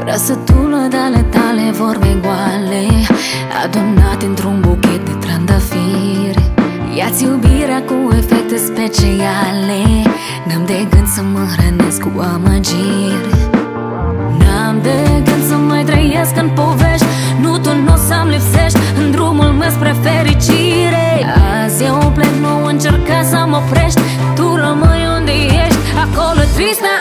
Răsătură de ale tale, vorbe goale, adunate într-un buchet de trandafiri. Ia-ți iubirea cu efecte speciale, n-am de gând să mă hrănesc cu amăgiri. N-am de gând să mai trăiesc în povești, nu tu n-o să-mi lipsești în drumul meu spre fericire. Azi eu plec, nu încerca să mă oprești, tu rămâi unde ești, acolo trist.